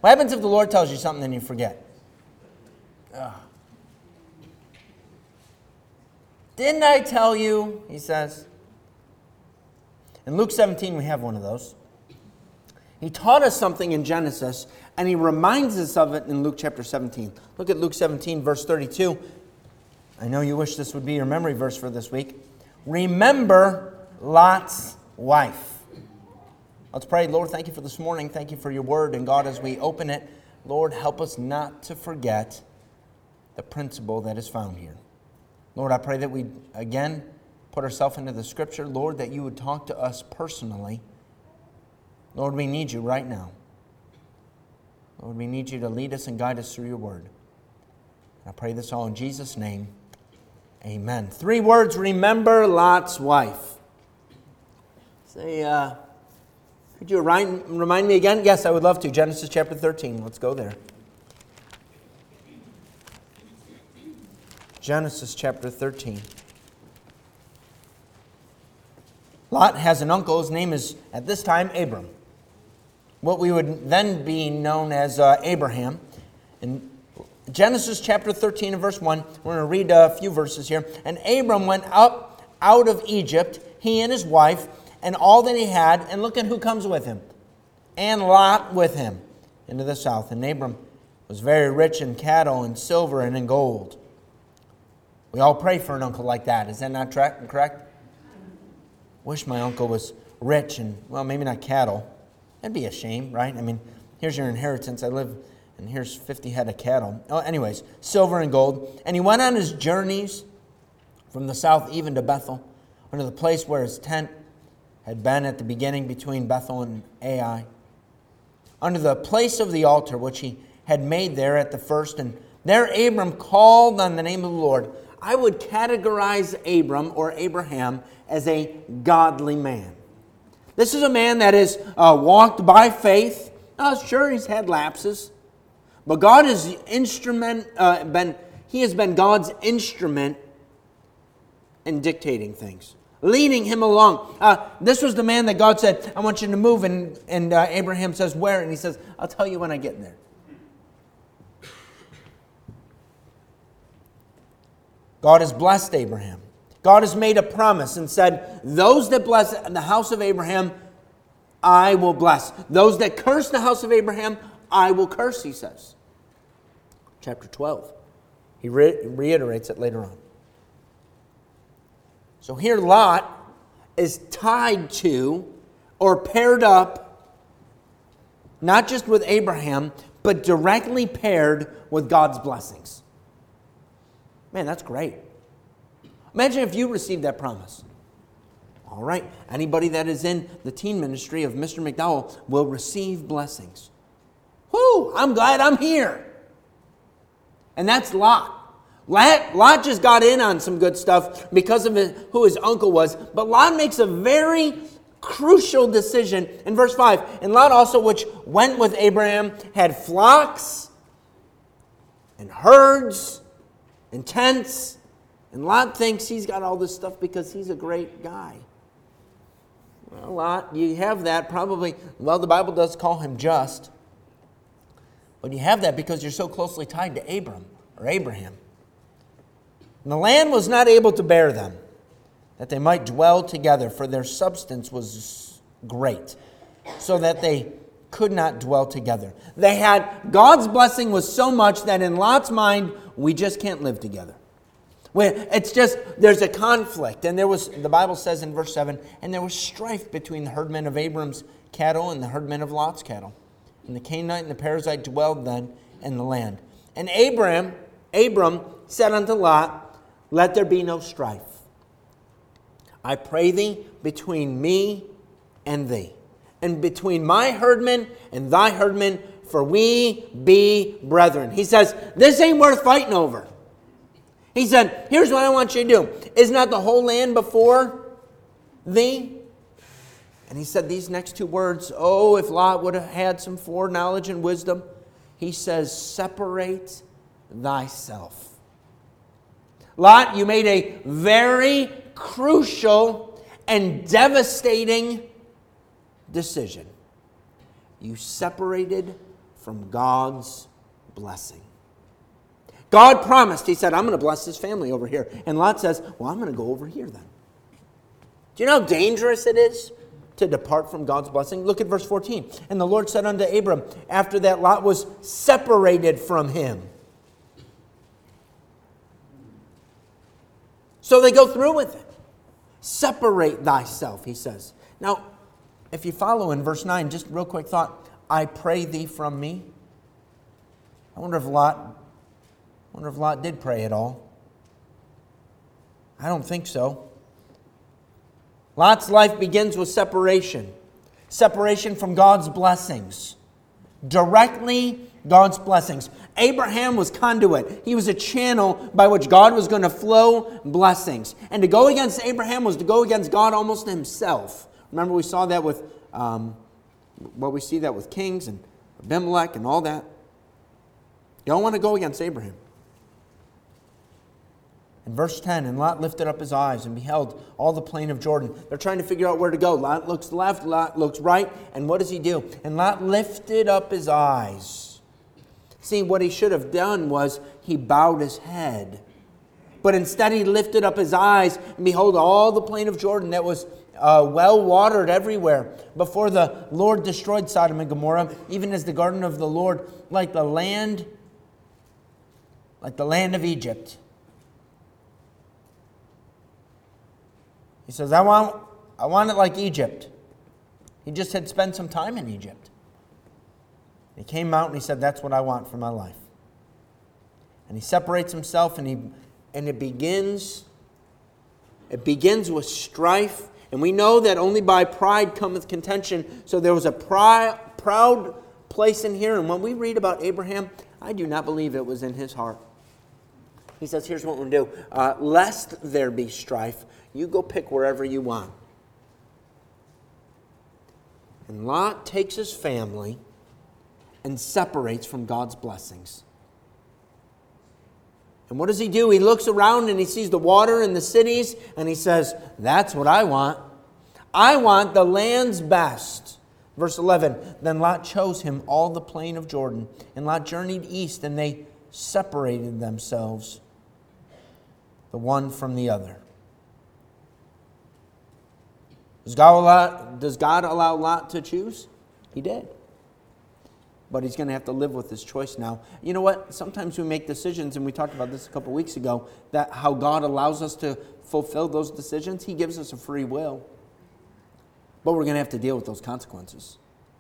What happens if the Lord tells you something and you forget? Ugh. Didn't I tell you, he says. In Luke 17, we have one of those. He taught us something in Genesis, and he reminds us of it in Luke chapter 17. Look at Luke 17, verse 32. I know you wish this would be your memory verse for this week. Remember Lot's wife. Let's pray. Lord, thank you for this morning. Thank you for your word. And God, as we open it, Lord, help us not to forget the principle that is found here. Lord, I pray that we, again, put ourselves into the Scripture. Lord, that you would talk to us personally. Lord, we need you right now. Lord, we need you to lead us and guide us through your word. I pray this all in Jesus' name. Amen. 3 words, remember Lot's wife. Say, could you remind me again? Yes, I would love to. Genesis chapter 13. Let's go there. Genesis chapter 13. Lot has an uncle. His name is, at this time, Abram. What we would then be known as Abraham. In Genesis chapter 13 and verse 1, we're going to read a few verses here. And Abram went up out of Egypt, he and his wife, and all that he had, and look at who comes with him. And Lot with him into the south. And Abram was very rich in cattle and silver and in gold. We all pray for an uncle like that. Is that not correct? Wish my uncle was rich and, well, maybe not cattle. That'd be a shame, right? I mean, here's your inheritance. I live, and here's 50 head of cattle. Oh, anyways, silver and gold. And he went on his journeys from the south even to Bethel, unto the place where his tent had been at the beginning between Bethel and Ai, unto the place of the altar which he had made there at the first. And there Abram called on the name of the Lord. I would categorize Abram or Abraham as a godly man. This is a man that has walked by faith. Sure, he's had lapses, but God is the instrument. He has been God's instrument in dictating things, leading him along. This was the man that God said, "I want you to move," and Abraham says, "Where?" And he says, "I'll tell you when I get there." God has blessed Abraham. God has made a promise and said, those that bless the house of Abraham, I will bless. Those that curse the house of Abraham, I will curse, he says. Chapter 12. He reiterates it later on. So here Lot is tied to or paired up, not just with Abraham, but directly paired with God's blessings. Man, that's great. Imagine if you received that promise. All right, anybody that is in the teen ministry of Mr. McDowell will receive blessings. Whoo, I'm glad I'm here. And that's Lot. Lot just got in on some good stuff because of who his uncle was. But Lot makes a very crucial decision in verse 5. And Lot also, which went with Abraham, had flocks and herds and tents. And Lot thinks he's got all this stuff because he's a great guy. Well, Lot, you have that probably, well, the Bible does call him just. But you have that because you're so closely tied to Abram or Abraham. And the land was not able to bear them, that they might dwell together, for their substance was great, so that they could not dwell together. They had, God's blessing was so much that in Lot's mind, we just can't live together. It's just, there's a conflict. And there was, the Bible says in verse 7, and there was strife between the herdmen of Abram's cattle and the herdmen of Lot's cattle. And the Canaanite and the Perizzite dwelled then in the land. And Abram said unto Lot, let there be no strife. I pray thee between me and thee, and between my herdmen and thy herdmen, for we be brethren. He says, this ain't worth fighting over. He said, here's what I want you to do. Is not the whole land before thee? And he said these next two words, oh, if Lot would have had some foreknowledge and wisdom. He says, separate thyself. Lot, you made a very crucial and devastating decision. You separated from God's blessing. God promised, he said, I'm going to bless this family over here. And Lot says, well, I'm going to go over here then. Do you know how dangerous it is to depart from God's blessing? Look at verse 14. And the Lord said unto Abram, after that Lot was separated from him. So they go through with it. Separate thyself, he says. Now, if you follow in verse 9, just real quick thought, I pray thee from me. I wonder if Lot did pray at all. I don't think so. Lot's life begins with separation. Separation from God's blessings. Directly God's blessings. Abraham was conduit. He was a channel by which God was going to flow blessings. And to go against Abraham was to go against God almost himself. Remember we saw that with, we see that with kings and Abimelech and all that. You don't want to go against Abraham. In verse 10, and Lot lifted up his eyes and beheld all the plain of Jordan. They're trying to figure out where to go. Lot looks left, Lot looks right, and what does he do? And Lot lifted up his eyes. See, what he should have done was he bowed his head. But instead he lifted up his eyes, and behold, all the plain of Jordan that was well watered everywhere before the Lord destroyed Sodom and Gomorrah, even as the garden of the Lord, like the land of Egypt. He says, I want it like Egypt. He just had spent some time in Egypt. He came out and he said, that's what I want for my life. And he separates himself and it begins with strife. And we know that only by pride cometh contention. So there was a proud place in here. And when we read about Abraham, I do not believe it was in his heart. He says, here's what we're going to do. Lest there be strife, you go pick wherever you want. And Lot takes his family and separates from God's blessings. And what does he do? He looks around and he sees the water in the cities and he says, that's what I want. I want the land's best. Verse 11, then Lot chose him all the plain of Jordan, and Lot journeyed east, and they separated themselves, the one from the other. Does God allow Lot to choose? He did. But he's going to have to live with this choice now. You know what? Sometimes we make decisions, and we talked about this a couple weeks ago, that how God allows us to fulfill those decisions. He gives us a free will. But we're going to have to deal with those consequences.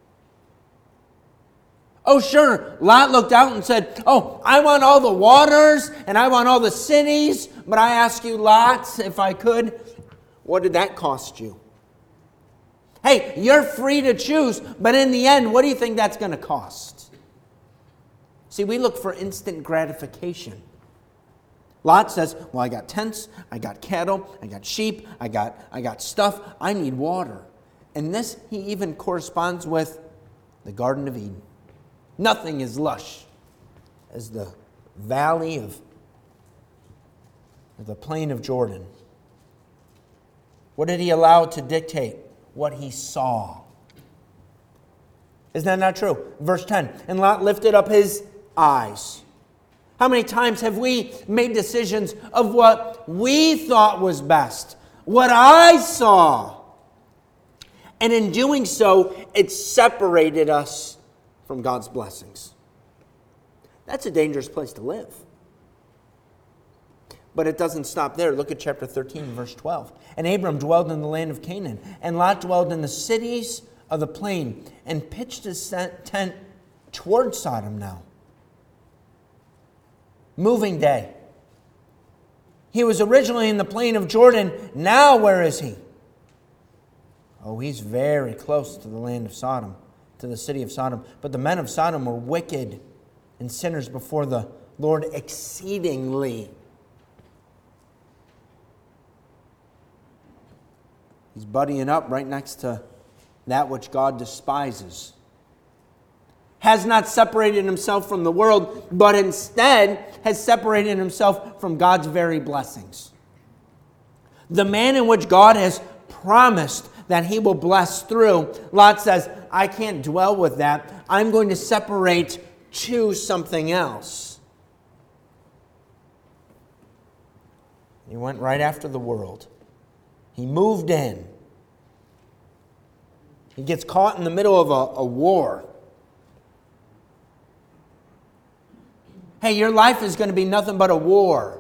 Oh, sure, Lot looked out and said, oh, I want all the waters, and I want all the cities, but I ask you, Lot, if I could, what did that cost you? Hey, you're free to choose, but in the end, what do you think that's going to cost? See, we look for instant gratification. Lot says, well, I got tents, I got cattle, I got sheep, I got stuff, I need water. And this, he even corresponds with the Garden of Eden. Nothing is lush as the valley of the plain of Jordan. What did he allow to dictate? What he saw. Isn't that not true? Verse 10, and Lot lifted up his eyes. How many times have we made decisions of what we thought was best? What I saw. And in doing so, it separated us from God's blessings. That's a dangerous place to live. But it doesn't stop there. Look at chapter 13, verse 12. And Abram dwelled in the land of Canaan, and Lot dwelled in the cities of the plain, and pitched his tent toward Sodom now. Moving day. He was originally in the plain of Jordan. Now where is he? Oh, he's very close to the land of Sodom, to the city of Sodom. But the men of Sodom were wicked and sinners before the Lord exceedingly. He's buddying up right next to that which God despises. Has not separated himself from the world, but instead has separated himself from God's very blessings. The man in which God has promised that he will bless through, Lot says, I can't dwell with that. I'm going to separate to something else. He went right after the world. He moved in. He gets caught in the middle of a war. Hey, your life is going to be nothing but a war.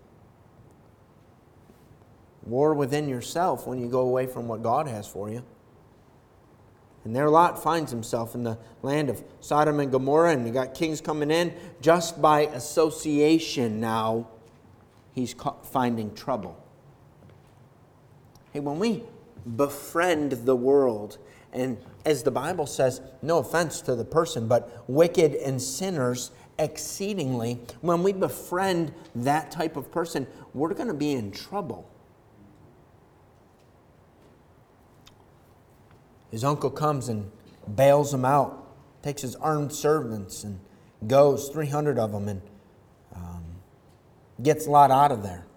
War within yourself when you go away from what God has for you. And there Lot finds himself in the land of Sodom and Gomorrah, and you got kings coming in. Just by association now, he's finding trouble. Hey, when we befriend the world, and as the Bible says, no offense to the person, but wicked and sinners exceedingly, when we befriend that type of person, we're going to be in trouble. His uncle comes and bails him out, takes his armed servants and goes, 300 of them, and gets Lot out of there.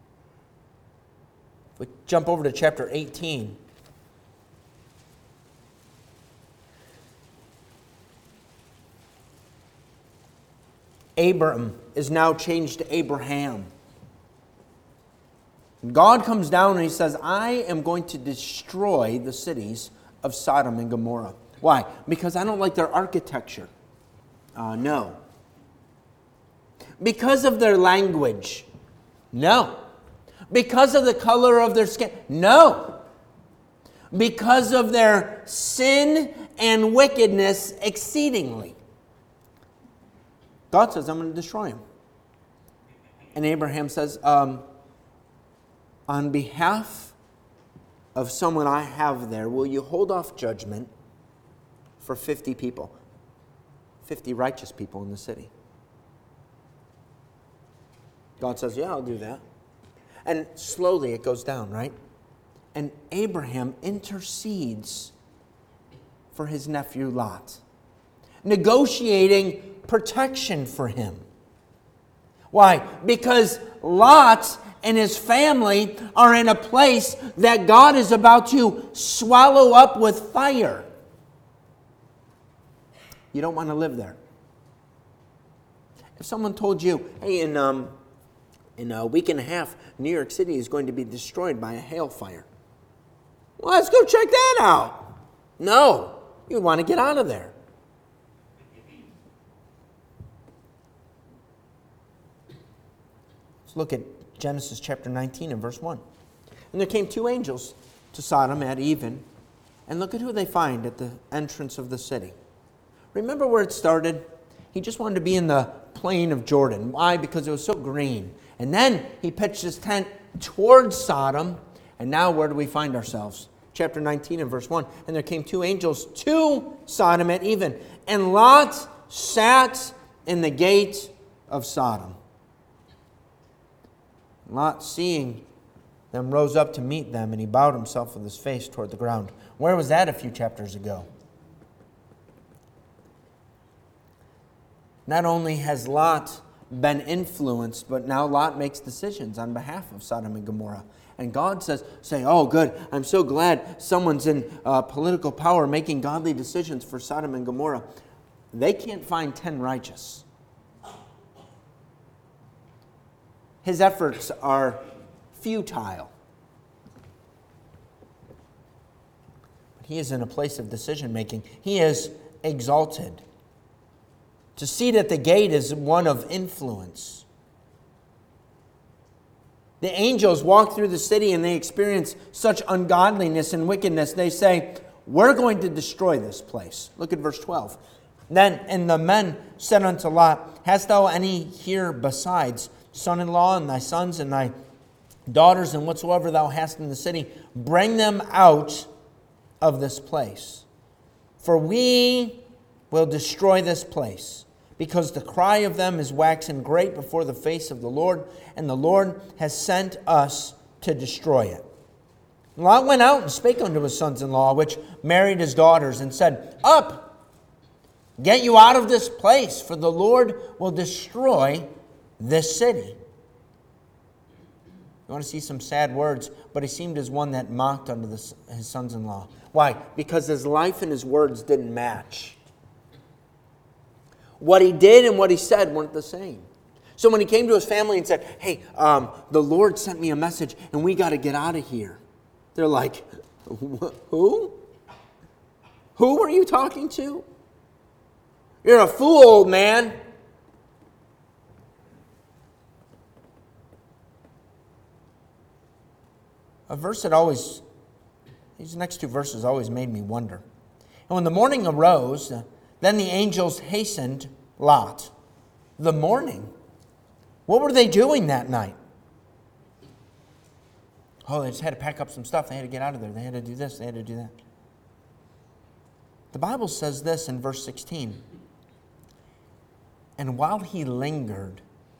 If we jump over to chapter 18. Abram is now changed to Abraham. God comes down and he says, I am going to destroy the cities of Sodom and Gomorrah. Why? Because I don't like their architecture. No. Because of their language. No. Because of the color of their skin. No. Because of their sin and wickedness exceedingly. God says, I'm going to destroy him. And Abraham says, on behalf of someone I have there, will you hold off judgment for 50 people? 50 righteous people in the city. God says, yeah, I'll do that. And slowly it goes down, right? And Abraham intercedes for his nephew Lot, negotiating protection for him. Why? Because Lot and his family are in a place that God is about to swallow up with fire. You don't want to live there. If someone told you, hey, in a week and a half, New York City is going to be destroyed by a hailfire. Well, let's go check that out. No, you want to get out of there. Look at Genesis chapter 19 and verse 1. And there came two angels to Sodom at even, and look at who they find at the entrance of the city. Remember where it started? He just wanted to be in the plain of Jordan. Why? Because it was so green. And then he pitched his tent towards Sodom, and now where do we find ourselves? Chapter 19 and verse 1. And there came two angels to Sodom at even, and Lot sat in the gate of Sodom. Lot, seeing them, rose up to meet them, and he bowed himself with his face toward the ground. Where was that a few chapters ago? Not only has Lot been influenced, but now Lot makes decisions on behalf of Sodom and Gomorrah. And God says, oh good, I'm so glad someone's in political power making godly decisions for Sodom and Gomorrah. They can't find 10 righteous. His efforts are futile. But he is in a place of decision making. He is exalted. To seat at the gate is one of influence. The angels walk through the city and they experience such ungodliness and wickedness. They say, we're going to destroy this place. Look at verse 12. Then, and the men said unto Lot, hast thou any here besides son-in-law and thy sons and thy daughters and whatsoever thou hast in the city? Bring them out of this place. For we will destroy this place, because the cry of them is waxen great before the face of the Lord, and the Lord has sent us to destroy it. Lot went out and spake unto his sons-in-law, which married his daughters, and said, Up, get you out of this place, for the Lord will destroy this city. You want to see some sad words, but he seemed as one that mocked unto his sons-in-law. Why? Because his life and his words didn't match. What he did and what he said weren't the same. So when he came to his family and said, hey, the Lord sent me a message and we got to get out of here. They're like, who? Who were you talking to? You're a fool, old man. A verse that always, these next two verses always made me wonder. And when the morning arose, then the angels hastened Lot. The morning? What were they doing that night? Oh, they just had to pack up some stuff. They had to get out of there. They had to do this. They had to do that. The Bible says this in verse 16. And while he lingered,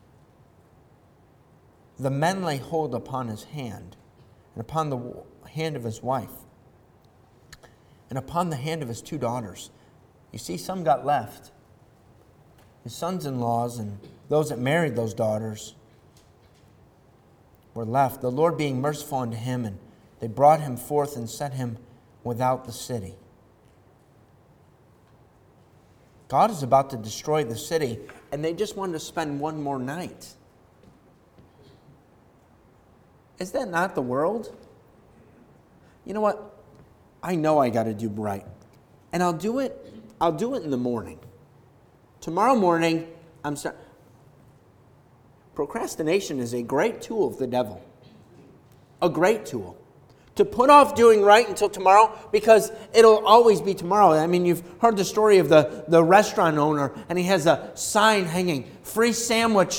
the men lay hold upon his hand, and upon the hand of his wife, and upon the hand of his 2 daughters. You see, some got left. His sons-in-laws and those that married those daughters were left. The Lord being merciful unto him, and they brought him forth and set him without the city. God is about to destroy the city, and they just wanted to spend one more night. Is that not the world? You know what? I know I got to do right. And I'll do it in the morning. Tomorrow morning, procrastination is a great tool of the devil. A great tool. To put off doing right until tomorrow, because it'll always be tomorrow. I mean, you've heard the story of the restaurant owner, and he has a sign hanging, free sandwich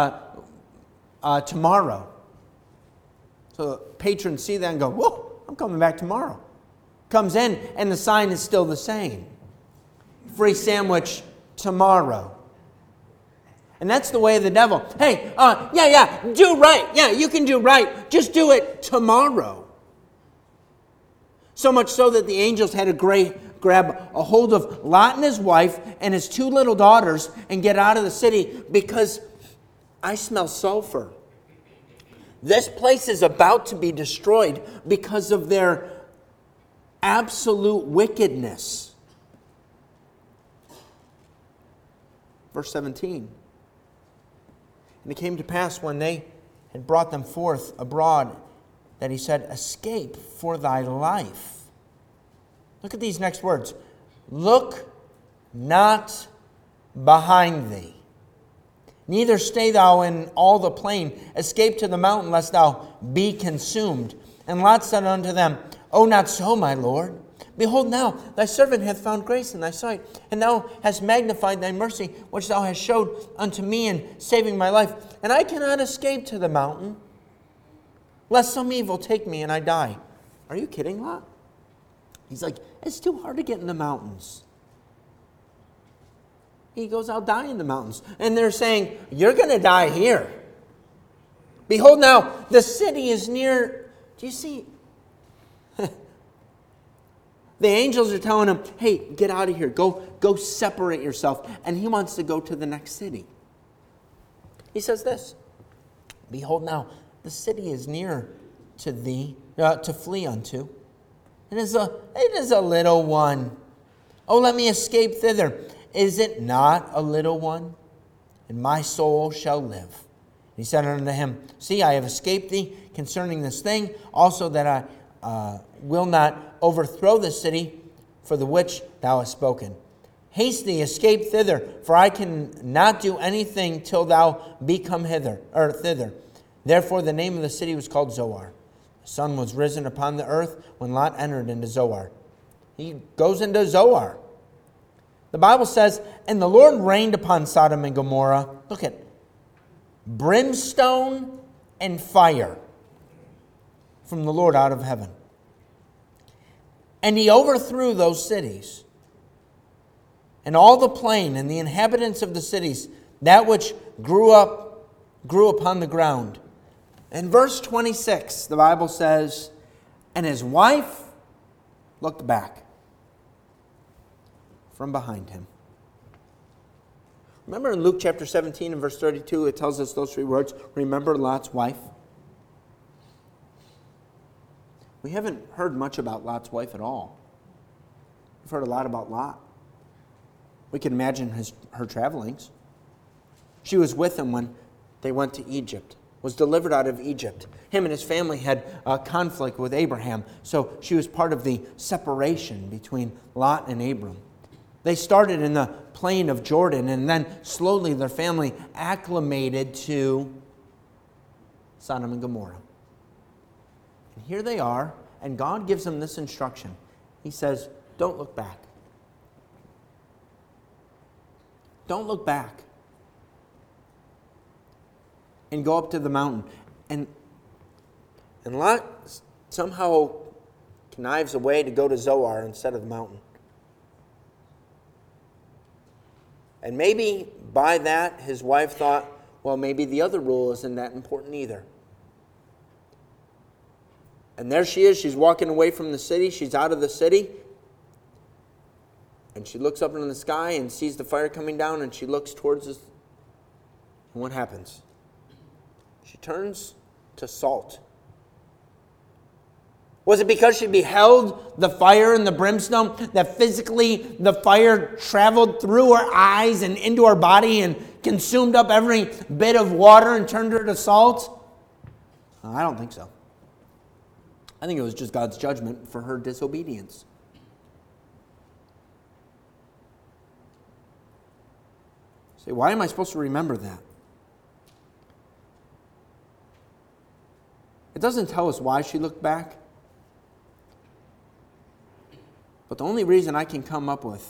tomorrow. So patrons see that and go, whoa, I'm coming back tomorrow. Comes in, and the sign is still the same. Free sandwich tomorrow. And that's the way of the devil. Hey, do right. Yeah, you can do right. Just do it tomorrow. So much so that the angels had to grab a hold of Lot and his wife and his 2 little daughters and get out of the city, because I smell sulfur. This place is about to be destroyed because of their absolute wickedness. Verse 17. And it came to pass when they had brought them forth abroad that he said, escape for thy life. Look at these next words. Look not behind thee. Neither stay thou in all the plain. Escape to the mountain, lest thou be consumed. And Lot said unto them, O not so, my Lord. Behold now, thy servant hath found grace in thy sight, and thou hast magnified thy mercy, which thou hast showed unto me in saving my life. And I cannot escape to the mountain, lest some evil take me and I die. Are you kidding, Lot? He's like, it's too hard to get in the mountains. He goes, I'll die in the mountains. And they're saying, you're going to die here. Behold now, the city is near. Do you see? The angels are telling him, hey, get out of here. Go separate yourself. And he wants to go to the next city. He says this, behold now, the city is near to thee, to flee unto. It is a little one. Oh, let me escape thither. Is it not a little one? And my soul shall live. He said unto him, see, I have escaped thee concerning this thing, also that I will not overthrow the city for the which thou hast spoken. Haste thee, escape thither, for I can not do anything till thou be come thither. Therefore the name of the city was called Zoar. The sun was risen upon the earth when Lot entered into Zoar. He goes into Zoar. The Bible says, and the Lord rained upon Sodom and Gomorrah, look at, brimstone and fire from the Lord out of heaven. And he overthrew those cities, and all the plain, and the inhabitants of the cities, that which grew upon the ground. In verse 26, the Bible says, and his wife looked back from behind him. Remember in Luke chapter 17 and verse 32, it tells us those 3 words, remember Lot's wife? We haven't heard much about Lot's wife at all. We've heard a lot about Lot. We can imagine her travelings. She was with him when they went to Egypt, was delivered out of Egypt. Him and his family had a conflict with Abraham, so she was part of the separation between Lot and Abram. They started in the plain of Jordan, and then slowly their family acclimated to Sodom and Gomorrah. And here they are, and God gives them this instruction. He says, don't look back. Don't look back. And go up to the mountain. And Lot somehow connives a way to go to Zoar instead of the mountain. And maybe by that, his wife thought, well, maybe the other rule isn't that important either. And there she is. She's walking away from the city. She's out of the city. And she looks up into the sky and sees the fire coming down, and she looks towards us. And what happens? She turns to salt. Was it because she beheld the fire and the brimstone that physically the fire traveled through her eyes and into her body and consumed up every bit of water and turned her to salt? I don't think so. I think it was just God's judgment for her disobedience. Say, why am I supposed to remember that? It doesn't tell us why she looked back. But the only reason I can come up with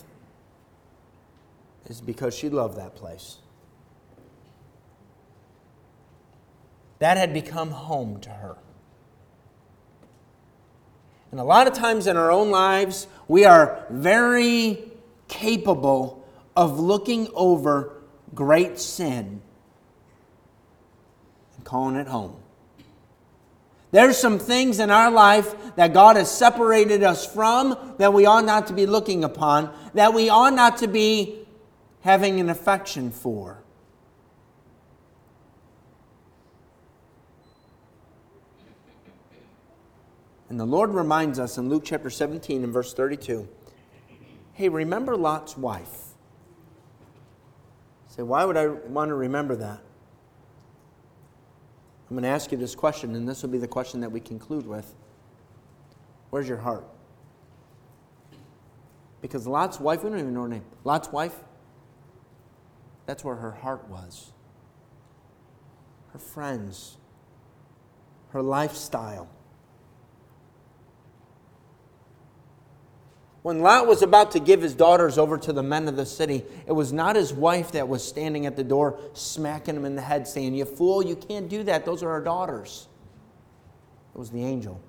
is because she loved that place. That had become home to her. And a lot of times in our own lives, we are very capable of looking over great sin and calling it home. There's some things in our life that God has separated us from that we ought not to be looking upon, that we ought not to be having an affection for. And the Lord reminds us in Luke chapter 17 and verse 32, hey, remember Lot's wife. Say, why would I want to remember that? I'm going to ask you this question, and this will be the question that we conclude with. Where's your heart? Because Lot's wife, we don't even know her name. Lot's wife, that's where her heart was. Her friends, her lifestyle. When Lot was about to give his daughters over to the men of the city, it was not his wife that was standing at the door smacking him in the head saying, you fool, you can't do that. Those are our daughters. It was the angel.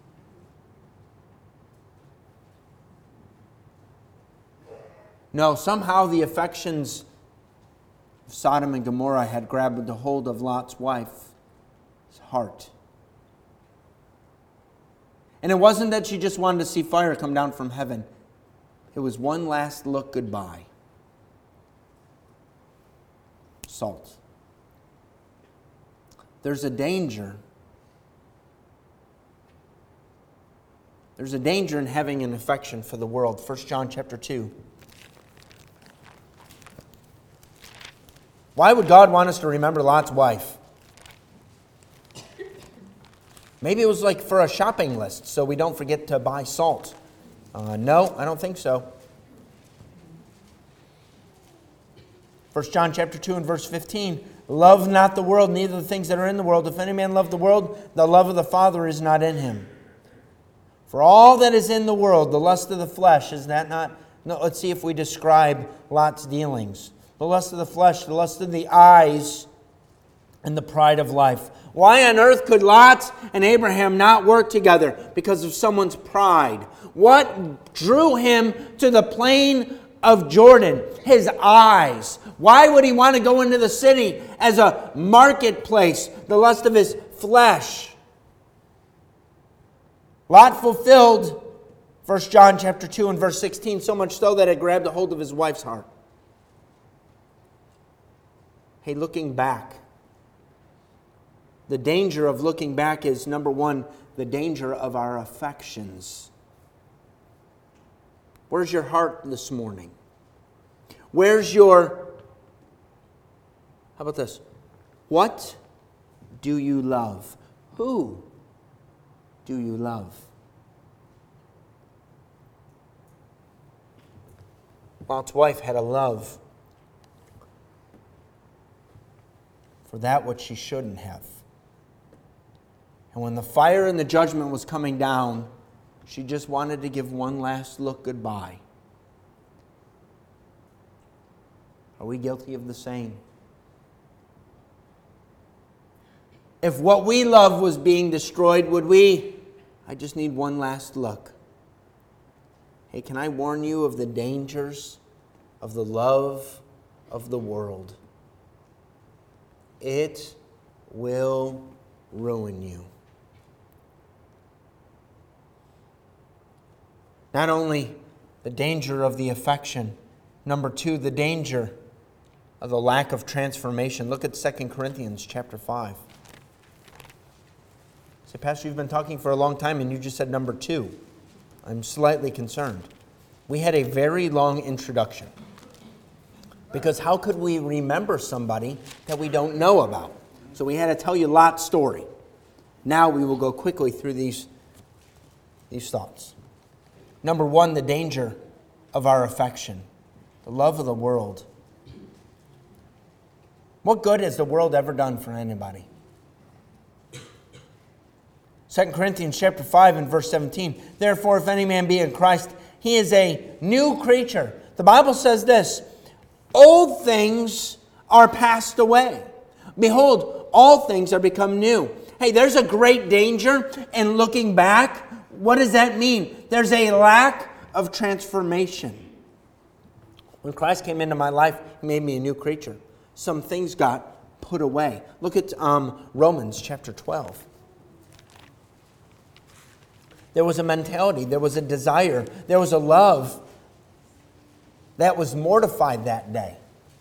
No, somehow the affections of Sodom and Gomorrah had grabbed a hold of Lot's wife's heart. And it wasn't that she just wanted to see fire come down from heaven. It was one last look goodbye. Salt. There's a danger. There's a danger in having an affection for the world. 1 John chapter 2. Why would God want us to remember Lot's wife? Maybe it was like for a shopping list, so we don't forget to buy salt. No, I don't think so. 1 John chapter 2 and verse 15. Love not the world, neither the things that are in the world. If any man love the world, the love of the Father is not in him. For all that is in the world, the lust of the flesh, is that not? No, let's see if we describe Lot's dealings. The lust of the flesh, the lust of the eyes, and the pride of life. Why on earth could Lot and Abraham not work together? Because of someone's pride. What drew him to the plain of Jordan? His eyes. Why would he want to go into the city as a marketplace? The lust of his flesh. Lot fulfilled 1 John chapter 2 and verse 16, so much so that it grabbed a hold of his wife's heart. Hey, looking back, The danger of looking back is, number one, the danger of our affections. Where's your heart this morning? Where's your... How about this? What do you love? Who do you love? Lot's wife had a love for that which she shouldn't have. And when the fire and the judgment was coming down, she just wanted to give one last look goodbye. Are we guilty of the same? If what we love was being destroyed, would we? I just need one last look. Hey, can I warn you of the dangers of the love of the world? It will ruin you. Not only the danger of the affection, number two, the danger of the lack of transformation. Look at 2 Corinthians chapter 5. Say, Pastor, you've been talking for a long time and you just said number two. I'm slightly concerned. We had a very long introduction. Because how could we remember somebody that we don't know about? So we had to tell you Lot's story. Now we will go quickly through these thoughts. Number one, the danger of our affection, the love of the world. What good has the world ever done for anybody? 2 Corinthians chapter 5 and verse 17. Therefore, if any man be in Christ, he is a new creature. The Bible says this, old things are passed away. Behold, all things are become new. Hey, there's a great danger in looking back. What does that mean? There's a lack of transformation. When Christ came into my life, He made me a new creature. Some things got put away. Look at Romans chapter 12. There was a mentality, there was a desire, there was a love that was mortified that day.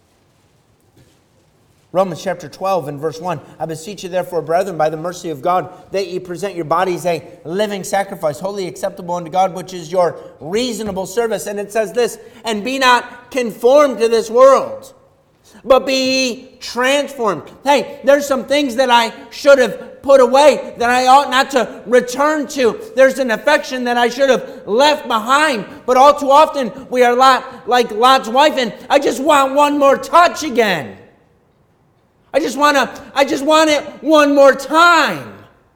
Romans chapter 12 and verse 1. I beseech you therefore, brethren, by the mercy of God, that ye present your bodies a living sacrifice, wholly acceptable unto God, which is your reasonable service. And it says this, and be not conformed to this world, but be ye transformed. Hey, there's some things that I should have put away, that I ought not to return to. There's an affection that I should have left behind. But all too often, we are like Lot's wife, and I just want one more touch again. I just want it one more time.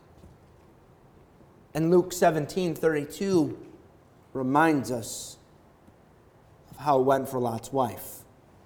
And Luke 17:32 reminds us of how it went for Lot's wife.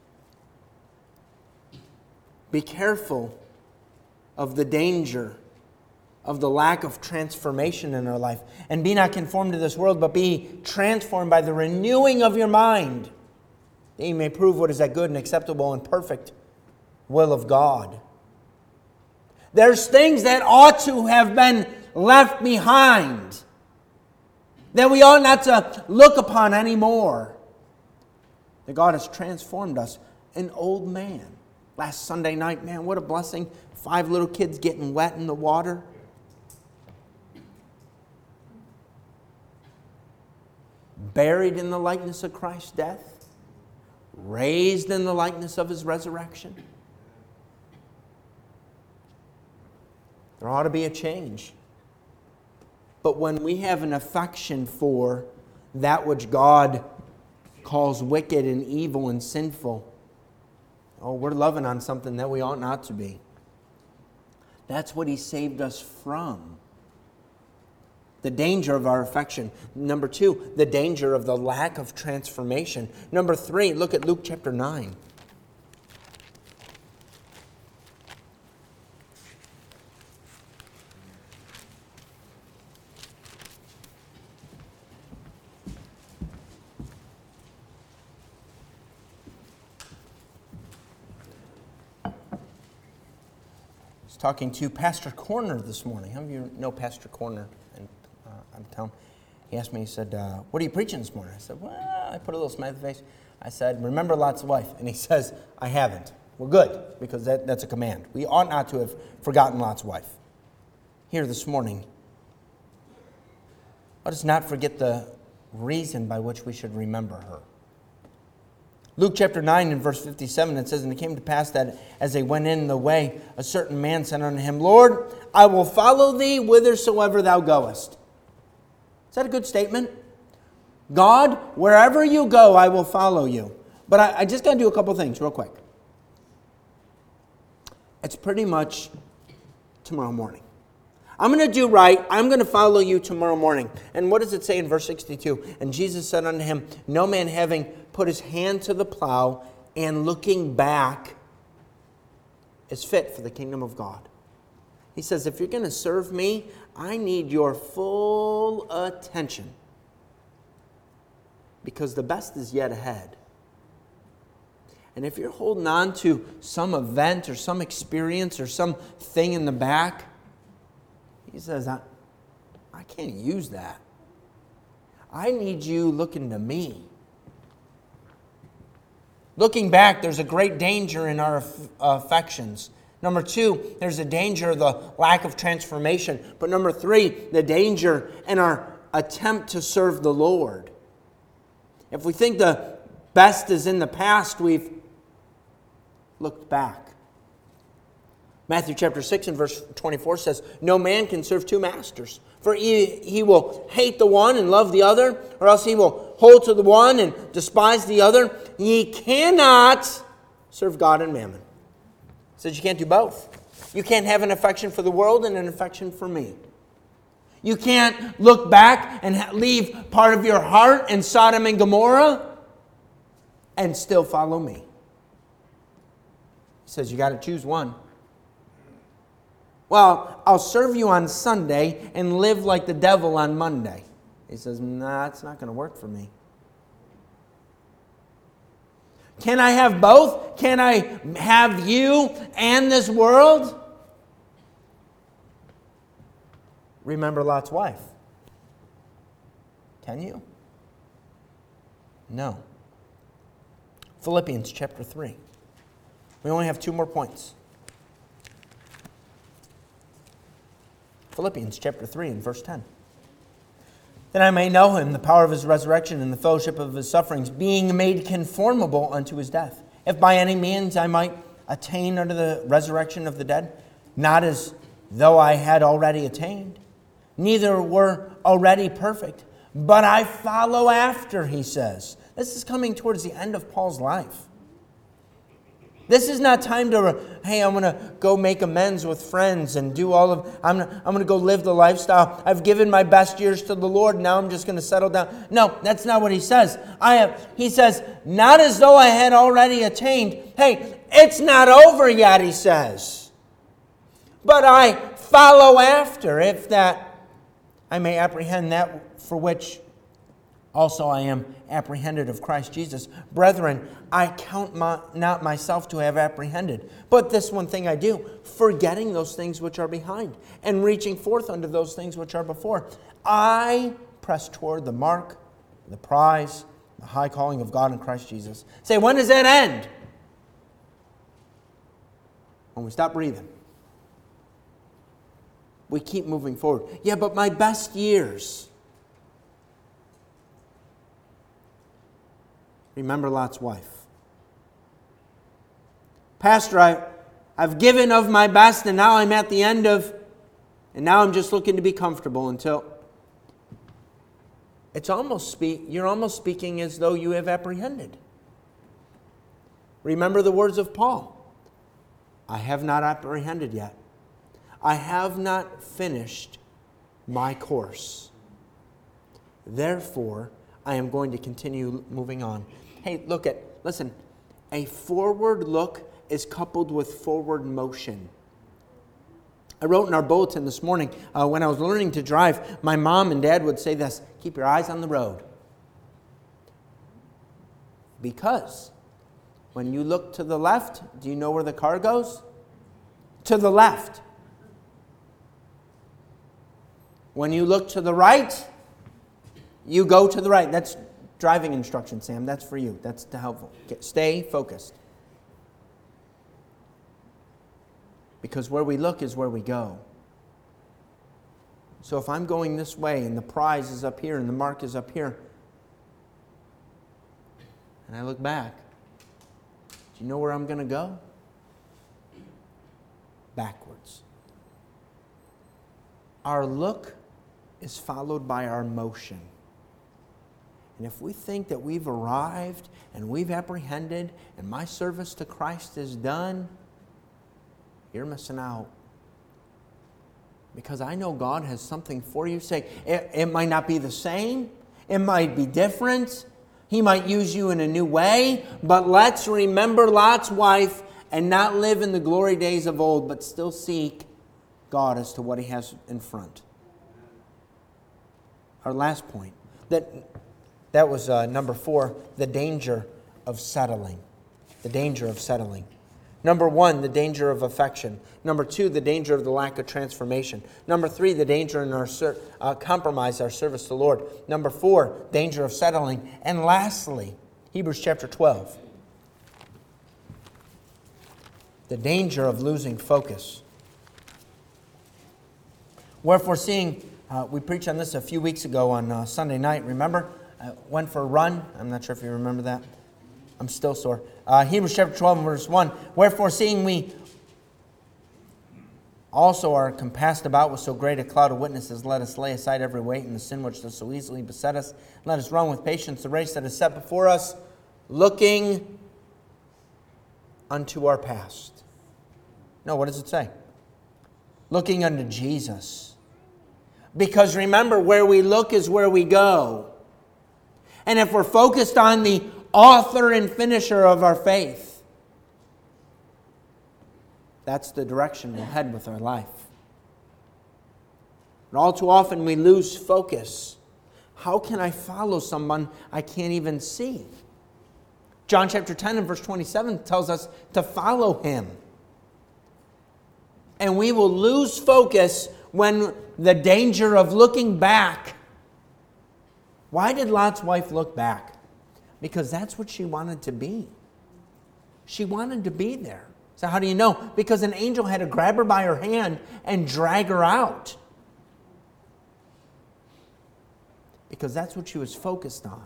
Be careful of the danger of the lack of transformation in our life. And be not conformed to this world, but be transformed by the renewing of your mind, that you may prove what is that good and acceptable and perfect will of God. There's things that ought to have been left behind that we ought not to look upon anymore. That God has transformed us. An old man. Last Sunday night, man, what a blessing. 5 little kids getting wet in the water. Buried in the likeness of Christ's death. Raised in the likeness of His resurrection. There ought to be a change. But when we have an affection for that which God calls wicked and evil and sinful, we're loving on something that we ought not to be. That's what He saved us from. The danger of our affection. Number 2, the danger of the lack of transformation. Number 3, look at Luke chapter 9. Talking to Pastor Corner this morning. How many of you know Pastor Corner? And I'm telling him, he asked me, he said, what are you preaching this morning? I said, well, I put a little smiley face. I said, remember Lot's wife. And he says, I haven't. Well, good, because that's a command. We ought not to have forgotten Lot's wife. here this morning, let us not forget the reason by which we should remember her. Luke chapter 9 and verse 57, it says, "And it came to pass that as they went in the way, a certain man said unto him, Lord, I will follow thee whithersoever thou goest." Is that a good statement? God, wherever you go, I will follow you. But I just got to do a couple things real quick. It's pretty much tomorrow morning. I'm going to do right. I'm going to follow you tomorrow morning. And what does it say in verse 62? "And Jesus said unto him, No man having put his hand to the plow and looking back is fit for the kingdom of God." He says, if you're going to serve me, I need your full attention. Because the best is yet ahead. And if you're holding on to some event or some experience or some thing in the back, he says, I can't use that. I need you looking to me. Looking back, there's a great danger in our affections. Number 2, there's a danger of the lack of transformation. But number 3, the danger in our attempt to serve the Lord. If we think the best is in the past, we've looked back. Matthew chapter 6 and verse 24 says, "No man can serve two masters, for he will hate the one and love the other, or else he will hold to the one and despise the other. Ye cannot serve God and mammon." It says you can't do both. You can't have an affection for the world and an affection for me. You can't look back and leave part of your heart in Sodom and Gomorrah and still follow me. He says you got to choose one. Well, I'll serve you on Sunday and live like the devil on Monday. He says, nah, it's not going to work for me. Can I have both? Can I have you and this world? Remember Lot's wife. Can you? No. Philippians chapter 3. We only have 2 more points. Philippians chapter 3 and verse 10. "That I may know him, the power of his resurrection, and the fellowship of his sufferings, being made conformable unto his death. If by any means I might attain unto the resurrection of the dead, not as though I had already attained, neither were already perfect, but I follow after," he says. This is coming towards the end of Paul's life. This is not time to, hey, I'm going to go make amends with friends and do all of, I'm going to go live the lifestyle. I've given my best years to the Lord. Now I'm just going to settle down. No, that's not what he says. He says, not as though I had already attained. Hey, it's not over yet, he says. But I follow after, if that I may apprehend that for which also I am apprehended of Christ Jesus. Brethren, I count not myself to have apprehended, but this one thing I do, forgetting those things which are behind, and reaching forth unto those things which are before. I press toward the mark, the prize, the high calling of God in Christ Jesus. Say, when does that end? When we stop breathing. We keep moving forward. Yeah, but my best years. Remember Lot's wife. Pastor, I've given of my best, and now I'm at the end of, and now I'm just looking to be comfortable until. You're almost speaking as though you have apprehended. Remember the words of Paul. I have not apprehended yet. I have not finished my course. Therefore, I am going to continue moving on. Hey, listen, a forward look is coupled with forward motion. I wrote in our bulletin this morning, when I was learning to drive, my mom and dad would say this, keep your eyes on the road. Because when you look to the left, do you know where the car goes? To the left. When you look to the right, you go to the right. That's driving instruction, Sam. That's for you. That's to helpful. Stay focused. Because where we look is where we go. So if I'm going this way and the prize is up here and the mark is up here, and I look back, do you know where I'm going to go? Backwards. Our look is followed by our motion. And if we think that we've arrived and we've apprehended and my service to Christ is done, you're missing out. Because I know God has something for you. Say, it might not be the same. It might be different. He might use you in a new way. But let's remember Lot's wife and not live in the glory days of old, but still seek God as to what He has in front. Our last point. That was number 4, the danger of settling. The danger of settling. Number 1, the danger of affection. Number 2, the danger of the lack of transformation. Number 3, the danger in our compromise our service to the Lord. Number 4, danger of settling. And lastly, Hebrews chapter 12. The danger of losing focus. Wherefore, seeing, we preached on this a few weeks ago on Sunday night, remember? I went for a run. I'm not sure if you remember that. I'm still sore. Hebrews chapter 12, verse 1. Wherefore, seeing we also are compassed about with so great a cloud of witnesses, let us lay aside every weight and the sin which does so easily beset us. Let us run with patience the race that is set before us, looking unto our past. No, what does it say? Looking unto Jesus. Because remember, where we look is where we go. And if we're focused on the author and finisher of our faith, that's the direction we'll head with our life. And all too often we lose focus. How can I follow someone I can't even see? John chapter 10 and verse 27 tells us to follow Him. And we will lose focus when the danger of looking back. Why did Lot's wife look back? Because that's what she wanted to be. She wanted to be there. So how do you know? Because an angel had to grab her by her hand and drag her out. Because that's what she was focused on.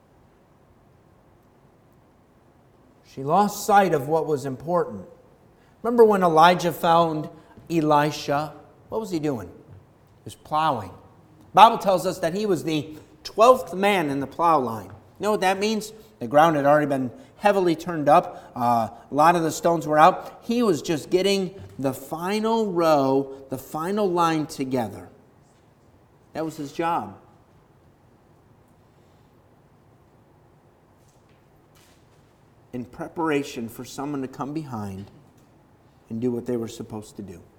She lost sight of what was important. Remember when Elijah found Elisha? What was he doing? He was plowing. The Bible tells us that he was the 12th man in the plow line. You know what that means? The ground had already been heavily turned up. A lot of the stones were out. He was just getting the final row, the final line together. That was his job. In preparation for someone to come behind and do what they were supposed to do.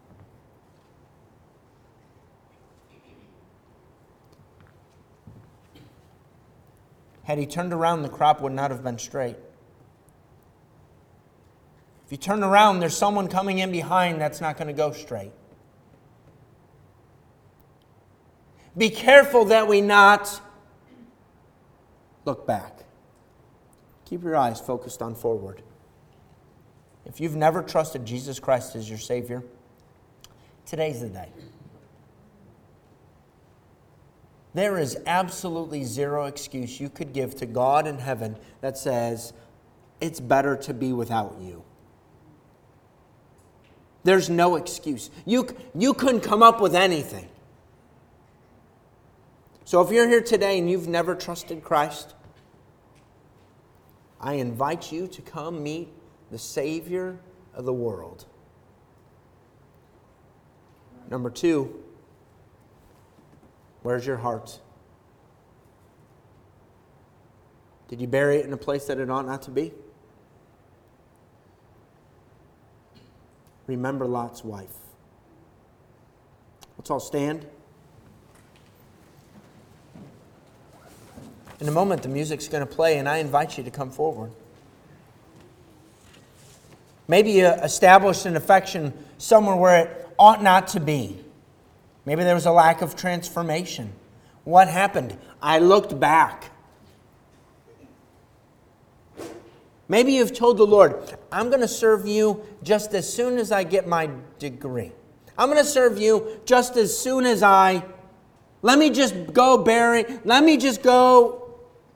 Had he turned around, the crop would not have been straight. If you turn around, there's someone coming in behind that's not going to go straight. Be careful that we not look back. Keep your eyes focused on forward. If you've never trusted Jesus Christ as your Savior, today's the day. There is absolutely zero excuse you could give to God in heaven that says, it's better to be without you. There's no excuse. You couldn't come up with anything. So if you're here today and you've never trusted Christ, I invite you to come meet the Savior of the world. Number 2, where's your heart? Did you bury it in a place that it ought not to be? Remember Lot's wife. Let's all stand. In a moment, the music's going to play, and I invite you to come forward. Maybe you established an affection somewhere where it ought not to be. Maybe there was a lack of transformation. What happened? I looked back. Maybe you've told the Lord, I'm going to serve you just as soon as I get my degree. I'm going to serve you just as soon as I Let me just go bury. Let me just go.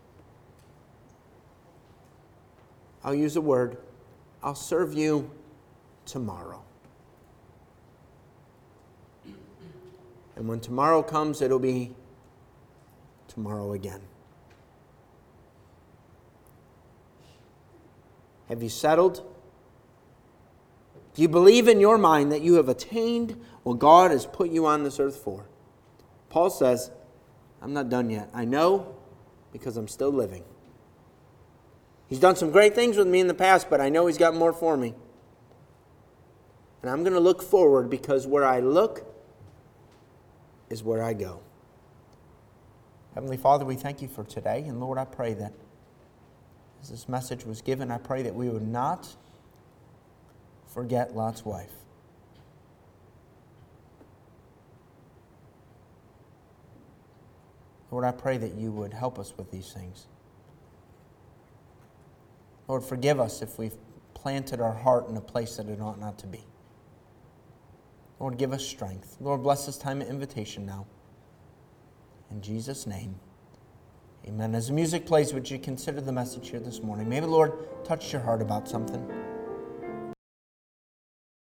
I'll use a word. I'll serve you tomorrow. And when tomorrow comes, it'll be tomorrow again. Have you settled? Do you believe in your mind that you have attained what God has put you on this earth for? Paul says, I'm not done yet. I know because I'm still living. He's done some great things with me in the past, but I know He's got more for me. And I'm going to look forward, because where I look is where I go. Heavenly Father, we thank You for today. And Lord, I pray that as this message was given, I pray that we would not forget Lot's wife. Lord, I pray that You would help us with these things. Lord, forgive us if we've planted our heart in a place that it ought not to be. Lord, give us strength. Lord, bless this time of invitation now. In Jesus' name, amen. As the music plays, would you consider the message here this morning? Maybe, Lord, touch your heart about something.